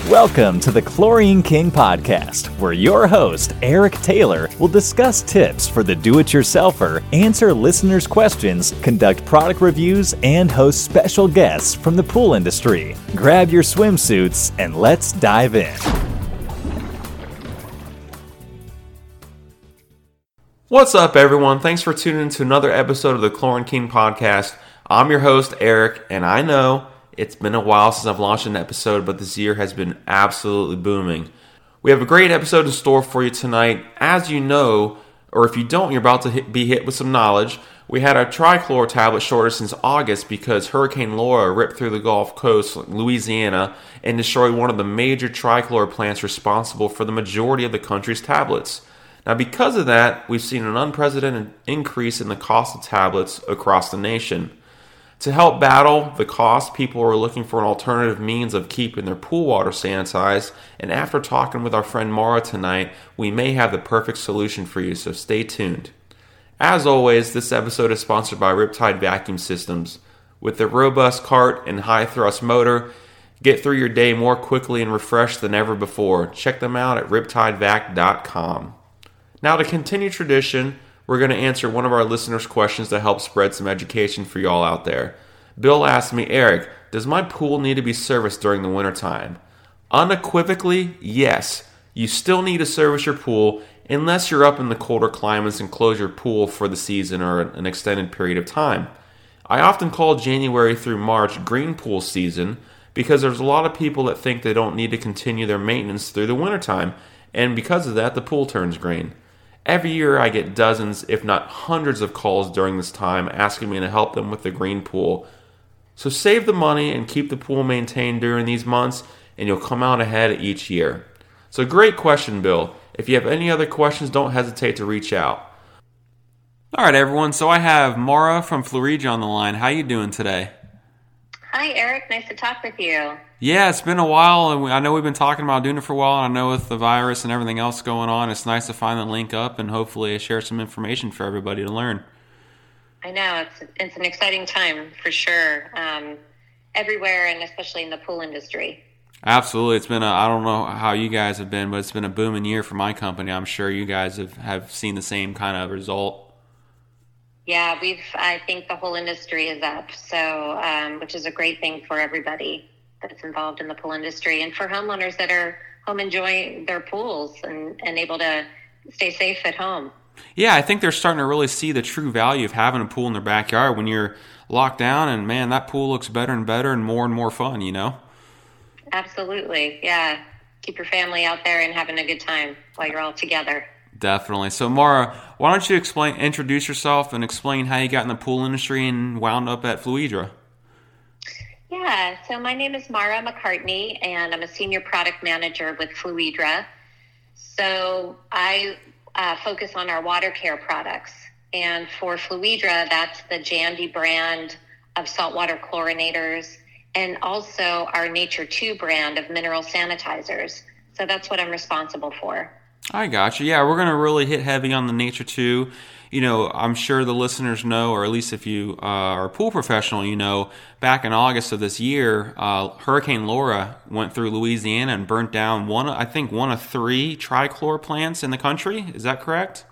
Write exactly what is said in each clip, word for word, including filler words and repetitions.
Welcome to the Chlorine King Podcast, where your host, Eric Taylor, will discuss tips for the do-it-yourselfer, answer listeners' questions, conduct product reviews, and host special guests from the pool industry. Grab your swimsuits and let's dive in. What's up, everyone? Thanks for tuning in to another episode of the Chlorine King Podcast. I'm your host, Eric, and I know it's been a while since I've launched an episode, but this year has been absolutely booming. We have a great episode in store for you tonight. As you know, or if you don't, you're about to hit, be hit with some knowledge. We had our trichlor tablet shortage since August because Hurricane Laura ripped through the Gulf Coast, Louisiana, and destroyed one of the major trichlor plants responsible for the majority of the country's tablets. Now, because of that, we've seen an unprecedented increase in the cost of tablets across the nation. To help battle the cost, people are looking for an alternative means of keeping their pool water sanitized, and after talking with our friend Mara tonight, we may have the perfect solution for you, so stay tuned. As always, this episode is sponsored by Riptide Vacuum Systems. With their robust cart and high-thrust motor, get through your day more quickly and refreshed than ever before. Check them out at riptide vac dot com. Now, to continue tradition, we're going to answer one of our listeners' questions to help spread some education for y'all out there. Bill asked me, Eric, does my pool need to be serviced during the wintertime? Unequivocally, yes. You still need to service your pool unless you're up in the colder climates and close your pool for the season or an extended period of time. I often call January through March green pool season because there's a lot of people that think they don't need to continue their maintenance through the wintertime, and because of that, the pool turns green. Every year I get dozens, if not hundreds of calls during this time asking me to help them with the green pool. So save the money and keep the pool maintained during these months and you'll come out ahead each year. So great question, Bill. If you have any other questions, don't hesitate to reach out. Alright everyone, so I have Mara from Florida on the line. How you doing today? Hi Eric, nice to talk with you. Yeah, it's been a while, and we, I know we've been talking about doing it for a while, and I know with the virus and everything else going on, it's nice to finally link up and hopefully share some information for everybody to learn. I know, it's it's an exciting time for sure, um, everywhere and especially in the pool industry. Absolutely. It's been a, I don't know how you guys have been, but it's been a booming year for my company. I'm sure you guys have, have seen the same kind of result. Yeah, we've, I think the whole industry is up, so um, which is a great thing for everybody that's involved in the pool industry and for homeowners that are home enjoying their pools and, and able to stay safe at home. Yeah, I think they're starting to really see the true value of having a pool in their backyard when you're locked down and, man, that pool looks better and better and more and more fun, you know? Absolutely, yeah. Keep your family out there and having a good time while you're all together. Definitely. So, Mara, why don't you explain, introduce yourself and explain how you got in the pool industry and wound up at Fluidra? Yeah, so my name is Mara McCartney, and I'm a senior product manager with Fluidra. So I uh, focus on our water care products. And for Fluidra, that's the Jandy brand of saltwater chlorinators and also our Nature two brand of mineral sanitizers. So that's what I'm responsible for. I got you. Yeah, we're going to really hit heavy on the Nature two. You know, I'm sure the listeners know, or at least if you uh, are a pool professional, you know, back in August of this year, uh, Hurricane Laura went through Louisiana and burnt down one, I think, one of three trichlor plants in the country. Is that correct?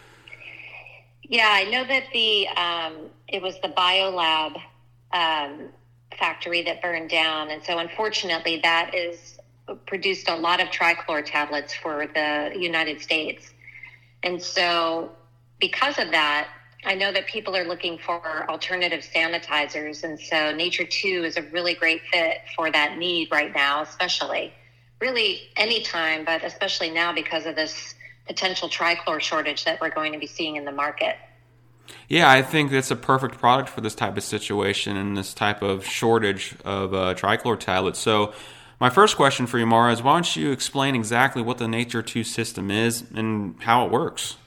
Yeah, I know that the um, it was the BioLab um, factory that burned down, and so unfortunately, that is. Produced a lot of trichlor tablets for the United States. And so because of that, I know that people are looking for alternative sanitizers. And so Nature two is a really great fit for that need right now, especially really anytime, but especially now because of this potential trichlor shortage that we're going to be seeing in the market. Yeah, I think that's a perfect product for this type of situation and this type of shortage of uh, trichlor tablets. So my first question for you, Mara, is why don't you explain exactly what the Nature two system is and how it works?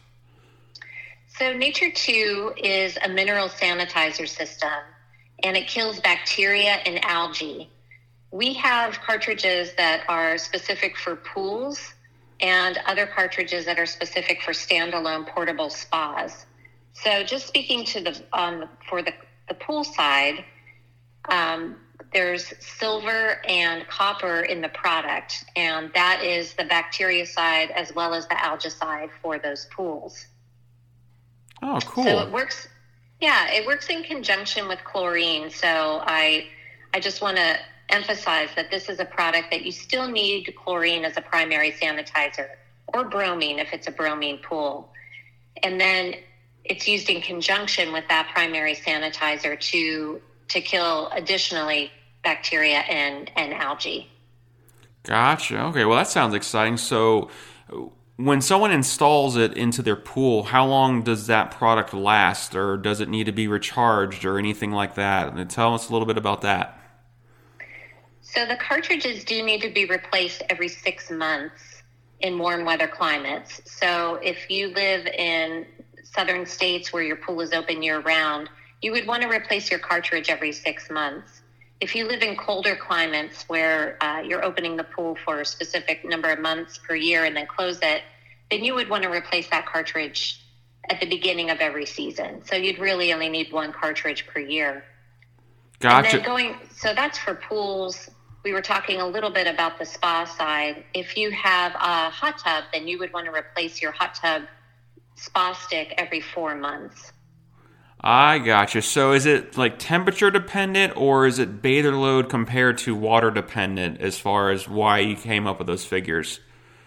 So Nature two is a mineral sanitizer system, and it kills bacteria and algae. We have cartridges that are specific for pools and other cartridges that are specific for standalone portable spas. So just speaking to the um, for the, the pool side, um, there's silver and copper in the product, and that is the bactericide as well as the algicide for those pools. Oh, cool. So it works, yeah, it works in conjunction with chlorine. So I, I just want to emphasize that this is a product that you still need chlorine as a primary sanitizer, or bromine if it's a bromine pool. And then it's used in conjunction with that primary sanitizer to to kill additionally bacteria and, and algae. Gotcha. Okay, well, that sounds exciting. So when someone installs it into their pool, how long does that product last, or does it need to be recharged or anything like that? And tell us a little bit about that. So the cartridges do need to be replaced every six months in warm weather climates. So if you live in southern states where your pool is open year-round, you would want to replace your cartridge every six months. If you live in colder climates where uh, you're opening the pool for a specific number of months per year and then close it, then you would want to replace that cartridge at the beginning of every season. So you'd really only need one cartridge per year. Gotcha. And then going, so that's for pools. We were talking a little bit about the spa side. If you have a hot tub, then you would want to replace your hot tub spa stick every four months. I gotcha. So is it like temperature dependent, or is it bather load compared to water dependent as far as why you came up with those figures?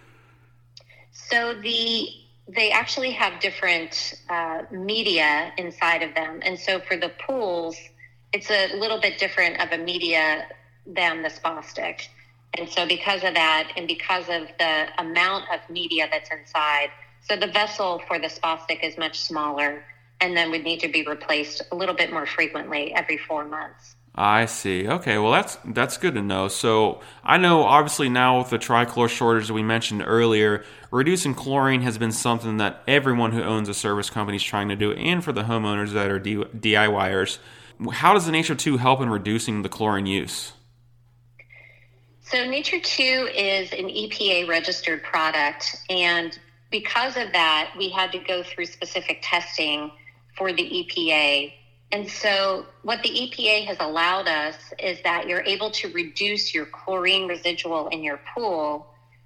So the they actually have different uh, media inside of them. And so for the pools, it's a little bit different of a media than the spa stick. And so because of that, and because of the amount of media that's inside, so the vessel for the spa stick is much smaller, and then would need to be replaced a little bit more frequently every four months. I see. Okay, well, that's that's good to know. So I know, obviously, now with the trichlor shortage that we mentioned earlier, reducing chlorine has been something that everyone who owns a service company is trying to do, and for the homeowners that are DIYers. How does the Nature two help in reducing the chlorine use? So Nature two is an E P A-registered product, and because of that, we had to go through specific testing for the E P A. And so what the E P A has allowed us is that you're able to reduce your chlorine residual in your pool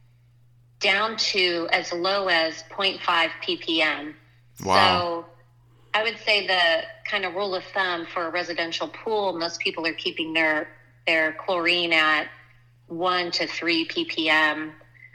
down to as low as zero point five p p m. Wow. So I would say the kind of rule of thumb for a residential pool, most people are keeping their, their chlorine at one to three p p m.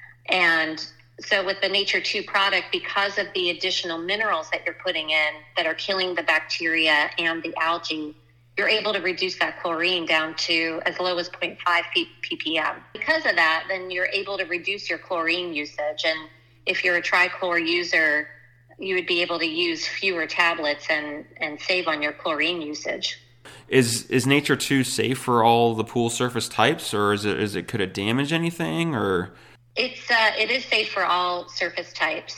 And so with the Nature two product, because of the additional minerals that you're putting in that are killing the bacteria and the algae, you're able to reduce that chlorine down to as low as zero point five p p m. Because of that, then you're able to reduce your chlorine usage. And if you're a trichlor user, you would be able to use fewer tablets and, and save on your chlorine usage. Is is Nature two safe for all the pool surface types, or is it is it could it damage anything, or? It's uh, it is safe for all surface types.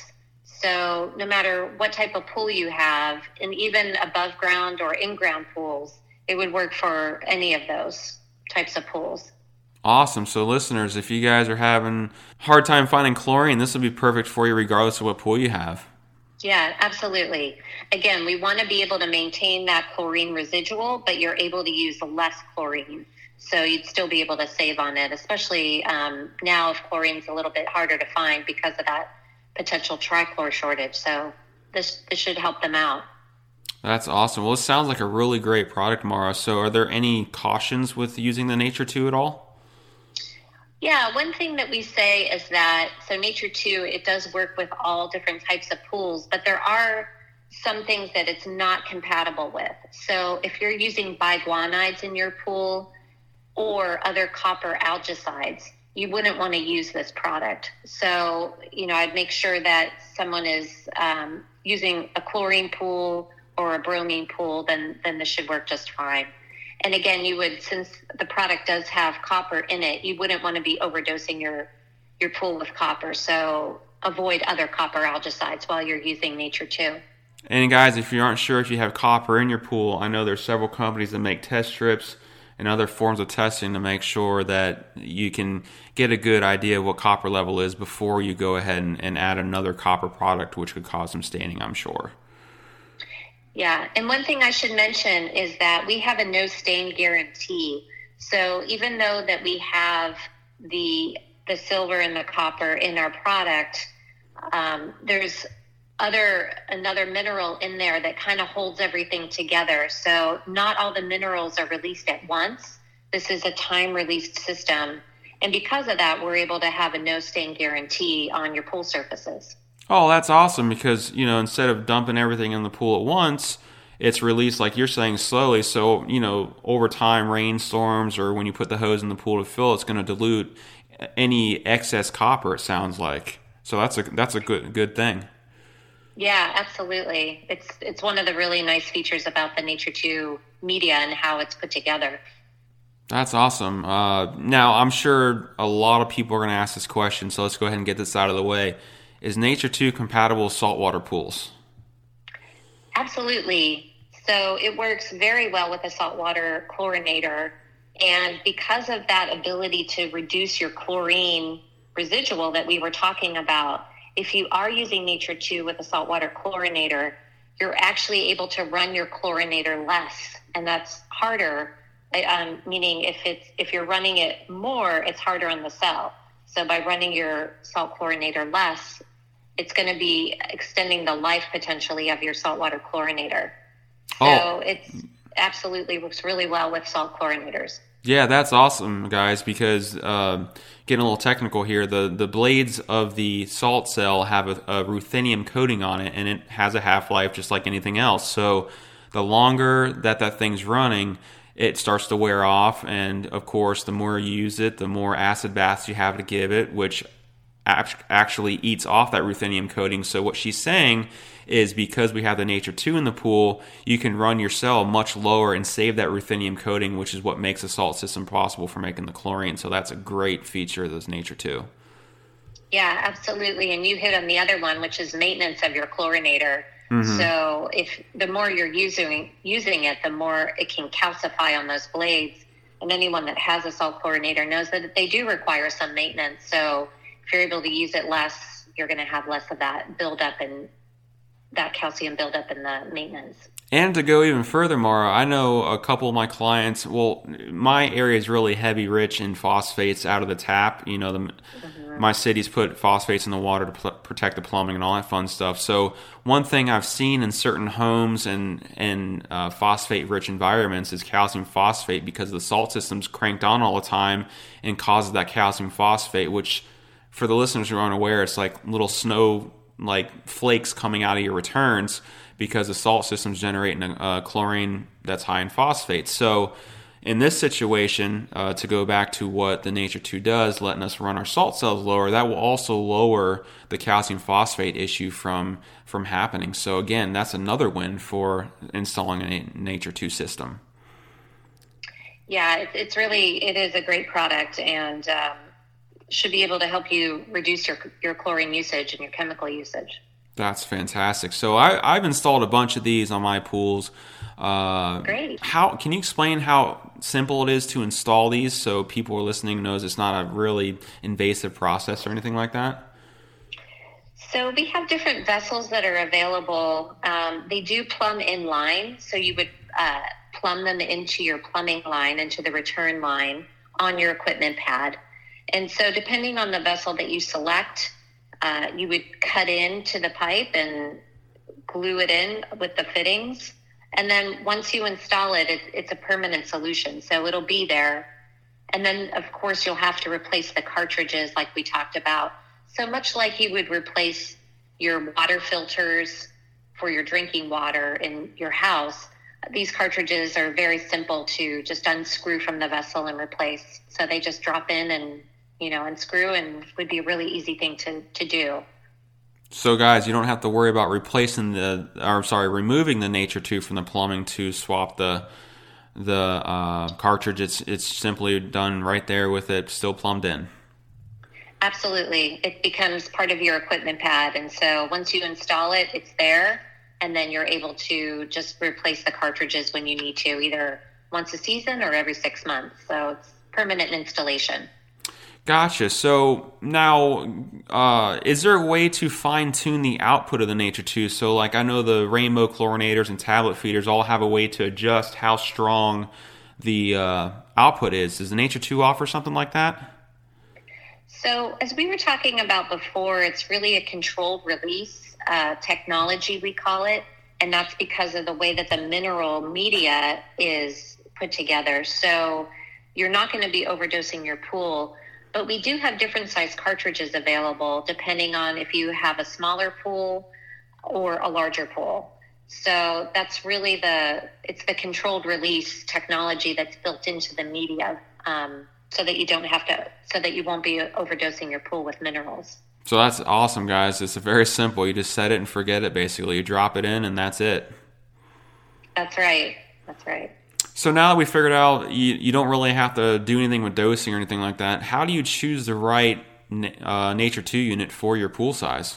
So no matter what type of pool you have, and even above ground or in ground pools, it would work for any of those types of pools. Awesome. So listeners, if you guys are having a hard time finding chlorine, this will be perfect for you regardless of what pool you have. Yeah, absolutely. Again, we want to be able to maintain that chlorine residual, but you're able to use less chlorine. So you'd still be able to save on it, especially um, now if chlorine's a little bit harder to find because of that potential trichlor shortage. So this this should help them out. That's awesome. Well, it sounds like a really great product, Mara. So are there any cautions with using the Nature two at all? Yeah, one thing that we say is that, so Nature two, it does work with all different types of pools, but there are some things that it's not compatible with. So if you're using biguanides in your pool, or other copper algicides, you wouldn't want to use this product. So, you know, I'd make sure that someone is um, using a chlorine pool or a bromine pool, then, then this should work just fine. And again, you would, since the product does have copper in it, you wouldn't want to be overdosing your, your pool with copper. So avoid other copper algicides while you're using Nature two. And guys, if you aren't sure if you have copper in your pool, I know there's several companies that make test strips and other forms of testing to make sure that you can get a good idea of what copper level is before you go ahead and, and add another copper product, which could cause some staining, I'm sure. Yeah, and one thing I should mention is that we have a no stain guarantee. So even though that we have the the silver and the copper in our product, um, there's other another mineral in there that kind of holds everything together. So not all the minerals are released at once. This is a time-released system. And because of that, we're able to have a no-stain guarantee on your pool surfaces. Oh, that's awesome, because, you know, instead of dumping everything in the pool at once, it's released, like you're saying, slowly. So, you know, over time, rainstorms or when you put the hose in the pool to fill, it's going to dilute any excess copper, it sounds like. So that's a that's a good good thing. Yeah, absolutely. It's it's one of the really nice features about the Nature two media and how it's put together. That's awesome. Uh, now, I'm sure a lot of people are going to ask this question, so let's go ahead and get this out of the way. Is Nature two compatible with saltwater pools? Absolutely. So it works very well with a saltwater chlorinator. And because of that ability to reduce your chlorine residual that we were talking about, if you are using Nature two with a saltwater chlorinator, you're actually able to run your chlorinator less. And that's harder. Um, meaning if it's if you're running it more, it's harder on the cell. So by running your salt chlorinator less, it's going to be extending the life potentially of your saltwater chlorinator. So oh. it's absolutely works really well with salt chlorinators. Yeah, that's awesome, guys, because uh, getting a little technical here, the, the blades of the salt cell have a, a ruthenium coating on it, and it has a half-life just like anything else. So the longer that that thing's running, it starts to wear off, and of course, the more you use it, the more acid baths you have to give it, which actually eats off that ruthenium coating. So what she's saying is, because we have the Nature two in the pool, you can run your cell much lower and save that ruthenium coating, which is what makes the salt system possible for making the chlorine. So that's a great feature of this Nature two. Yeah, absolutely. And you hit on the other one, which is maintenance of your chlorinator. Mm-hmm. So if the more you're using using it, the more it can calcify on those blades. And anyone that has a salt chlorinator knows that they do require some maintenance. So if you're able to use it less, you're going to have less of that buildup and that calcium buildup in the maintenance. And to go even further, Mara, I know a couple of my clients, well, my area is really heavy rich in phosphates out of the tap. You know, the, mm-hmm. my cities put phosphates in the water to pl- protect the plumbing and all that fun stuff. So one thing I've seen in certain homes and, and uh, phosphate-rich environments is calcium phosphate, because the salt system's cranked on all the time and causes that calcium phosphate, which, for the listeners who aren't aware, it's like little snow like flakes coming out of your returns, because the salt system's generating a, a chlorine that's high in phosphate. So in this situation, uh, to go back to what the Nature two does, letting us run our salt cells lower, that will also lower the calcium phosphate issue from from happening. So again, that's another win for installing a Nature two system. Yeah, it, it's really, it is a great product, and um, should be able to help you reduce your your chlorine usage and your chemical usage. That's fantastic. So I, I've installed a bunch of these on my pools. Uh, Great. How can you explain how simple it is to install these, so people who are listening knows it's not a really invasive process or anything like that? So we have different vessels that are available. Um, they do plumb in line, so you would uh, plumb them into your plumbing line, into the return line on your equipment pad. And so depending on the vessel that you select, uh, you would cut into the pipe and glue it in with the fittings. And then once you install it, it, it's a permanent solution. So it'll be there. And then, of course, you'll have to replace the cartridges like we talked about. So much like you would replace your water filters for your drinking water in your house, these cartridges are very simple to just unscrew from the vessel and replace. So they just drop in and, you know, unscrew, and would be a really easy thing to, to do. So guys, you don't have to worry about replacing the, or sorry, removing the Nature two from the plumbing to swap the the uh, cartridge. It's it's simply done right there with it still plumbed in. Absolutely. It becomes part of your equipment pad. And so once you install it, it's there. And then you're able to just replace the cartridges when you need to, either once a season or every six months. So it's permanent installation. Gotcha. So now, uh, is there a way to fine-tune the output of the Nature two? So like I know the rainbow chlorinators and tablet feeders all have a way to adjust how strong the uh, output is. Does the Nature two offer something like that? So as we were talking about before, it's really a controlled release uh, technology, we call it. And that's because of the way that the mineral media is put together. So you're not going to be overdosing your pool. But we do have different size cartridges available depending on if you have a smaller pool or a larger pool. So that's really the, it's the controlled release technology that's built into the media um, so that you don't have to, so that you won't be overdosing your pool with minerals. So that's awesome, guys. It's very simple. You just set it and forget it, basically. You drop it in and that's it. That's right. That's right. So now that we figured out you, you don't really have to do anything with dosing or anything like that, how do you choose the right uh, Nature two unit for your pool size?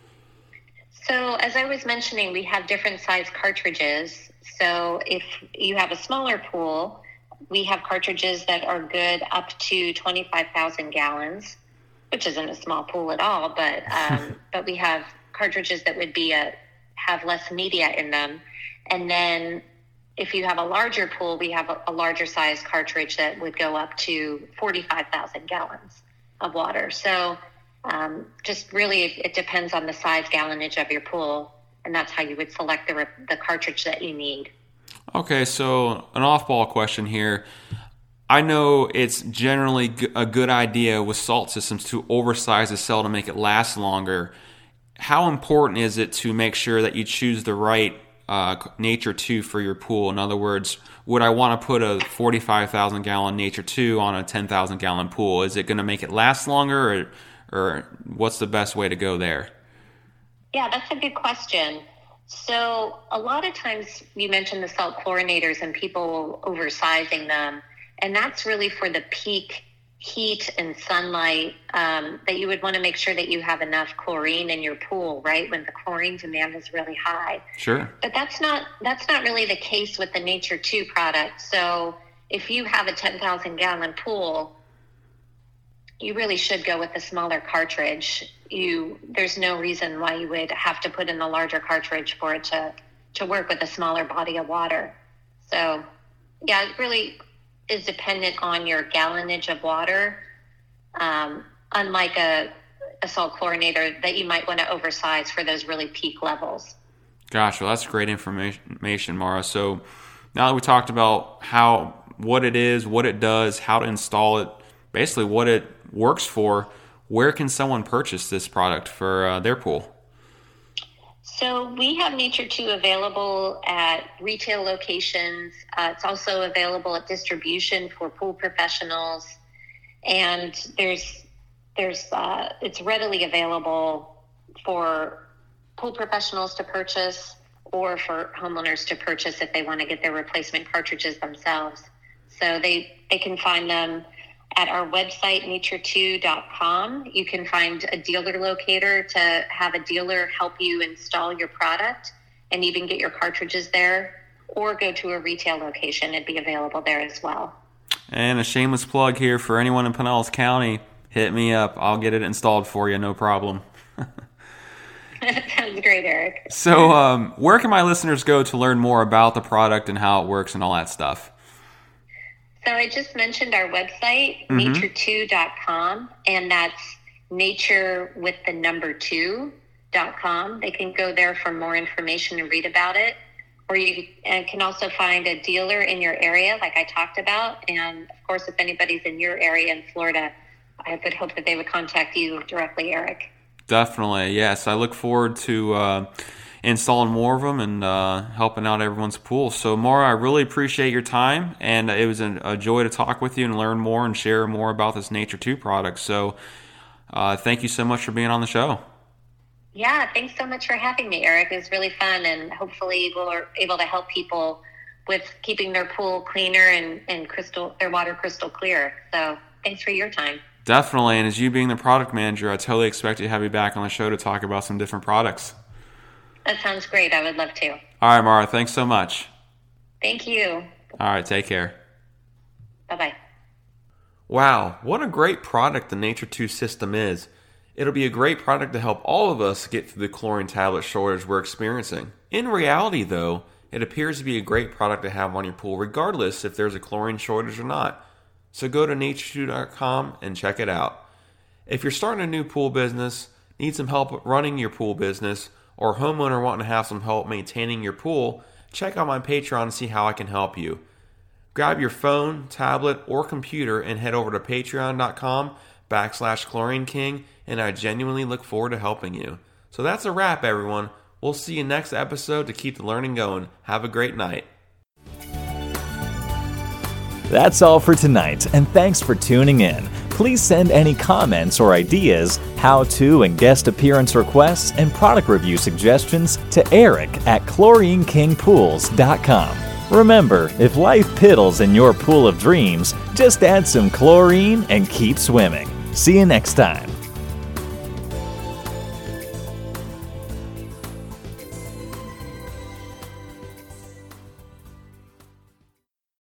So as I was mentioning, we have different size cartridges. So if you have a smaller pool, we have cartridges that are good up to twenty-five thousand gallons, which isn't a small pool at all, but um, but we have cartridges that would be a, have less media in them. And then if you have a larger pool, we have a, a larger size cartridge that would go up to forty-five thousand gallons of water. So um, just really, it depends on the size gallonage of your pool, and that's how you would select the, the cartridge that you need. Okay, so an off-ball question here. I know it's generally a good idea with salt systems to oversize the cell to make it last longer. How important is it to make sure that you choose the right Uh, Nature two for your pool? In other words, would I want to put a forty-five thousand gallon Nature two on a ten thousand gallon pool? Is it going to make it last longer, or, or what's the best way to go there? Yeah, that's a good question. So a lot of times you mentioned the salt chlorinators and people oversizing them, and that's really for the peak heat and sunlight, um, that you would want to make sure that you have enough chlorine in your pool, right? When the chlorine demand is really high. Sure. But that's not, that's not really the case with the Nature two product. So if you have a ten thousand gallon pool, you really should go with the smaller cartridge. You, there's no reason why you would have to put in the larger cartridge for it to, to work with a smaller body of water. So yeah, it really is dependent on your gallonage of water, um, unlike a, a salt chlorinator that you might want to oversize for those really peak levels. Gosh, well, that's great information, Mara. So now that we talked about how, what it is, what it does, how to install it, basically what it works for, where can someone purchase this product for uh, their pool? So we have Nature two available at retail locations. Uh, it's also available at distribution for pool professionals, and there's there's uh, it's readily available for pool professionals to purchase or for homeowners to purchase if they want to get their replacement cartridges themselves. So they they can find them at our website, nature two dot com. You can find a dealer locator to have a dealer help you install your product and even get your cartridges there, or go to a retail location. It'd be available there as well. And a shameless plug here for anyone in Pinellas County, hit me up. I'll get it installed for you, no problem. That sounds great, Eric. So um, where can my listeners go to learn more about the product and how it works and all that stuff? So I just mentioned our website, mm-hmm. nature two dot com, and that's nature with the number two dot com. They can go there for more information and read about it. Or you can also find a dealer in your area, like I talked about. And of course, if anybody's in your area in Florida, I would hope that they would contact you directly, Eric. Definitely, yes. I look forward to uh, installing more of them and uh, helping out everyone's pool. So, Mara, I really appreciate your time, and it was a, a joy to talk with you and learn more and share more about this Nature two product. So, uh, thank you so much for being on the show. Yeah, thanks so much for having me, Eric. It was really fun, and hopefully we're able to help people with keeping their pool cleaner and, and crystal their water crystal clear. So, thanks for your time. Definitely, and as you being the product manager, I totally expect you to have you back on the show to talk about some different products. That sounds great. I would love to. All right, Mara, thanks so much. Thank you. All right, take care. Bye-bye. Wow, what a great product the Nature two system is. It'll be a great product to help all of us get through the chlorine tablet shortage we're experiencing. In reality, though, It appears to be a great product to have on your pool regardless if there's a chlorine shortage or not. So go to nature chew dot com and check it out. If you're starting a new pool business, need some help running your pool business, or a homeowner wanting to have some help maintaining your pool, check out my Patreon and see how I can help you. Grab your phone, tablet, or computer and head over to patreon.com backslash Chlorine King, and I genuinely look forward to helping you. So that's a wrap, everyone. We'll see you next episode to keep the learning going. Have a great night. That's all for tonight, and thanks for tuning in. Please send any comments or ideas, how-to and guest appearance requests, and product review suggestions to Eric at chlorine king pools dot com. Remember, if life piddles in your pool of dreams, just add some chlorine and keep swimming. See you next time.